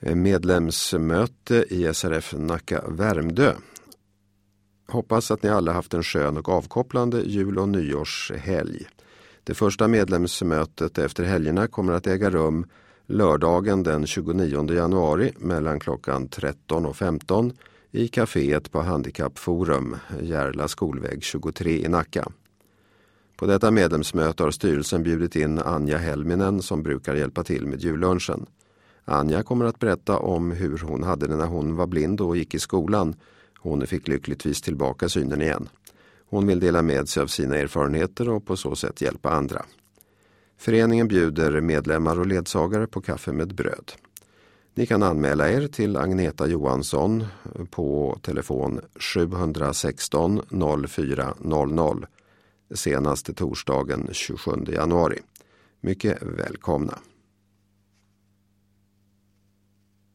medlemsmöte i SRF Nacka Värmdö. Hoppas att ni alla haft en skön och avkopplande jul- och nyårshelg. Det första medlemsmötet efter helgerna kommer att äga rum lördagen den 29 januari mellan klockan 13 och 15 i kaféet på Handikappforum, Järla skolväg 23 i Nacka. På detta medlemsmöte har styrelsen bjudit in Anja Helminen som brukar hjälpa till med jullunchen. Anja kommer att berätta om hur hon hade det när hon var blind och gick i skolan. Hon fick lyckligtvis tillbaka synen igen. Hon vill dela med sig av sina erfarenheter och på så sätt hjälpa andra. Föreningen bjuder medlemmar och ledsagare på kaffe med bröd. Ni kan anmäla er till Agneta Johansson på telefon 716 0400 senaste torsdagen 27 januari. Mycket välkomna!